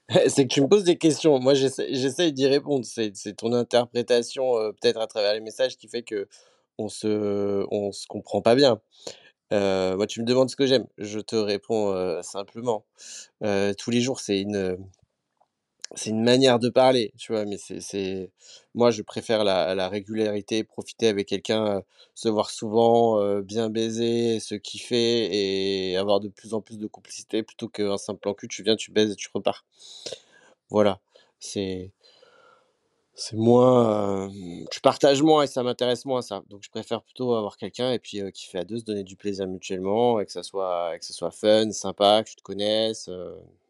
C'est que tu me poses des questions. Moi, j'essaye d'y répondre. C'est ton interprétation, peut-être à travers les messages qui fait qu'on se comprend pas bien. Moi, tu me demandes ce que j'aime, je te réponds, simplement. Tous les jours, c'est une manière de parler, tu vois? Mais c'est moi, je préfère la régularité, profiter avec quelqu'un, se voir souvent, bien baiser, se kiffer et avoir de plus en plus de complicité plutôt qu'un simple plan cul, tu viens, tu baises et tu repars. Voilà, c'est c'est moins, tu partages moins et ça m'intéresse moins ça. Donc je préfère plutôt avoir quelqu'un et puis, kiffer à 2, se donner du plaisir mutuellement et que ça soit fun, sympa, que tu te connaisses.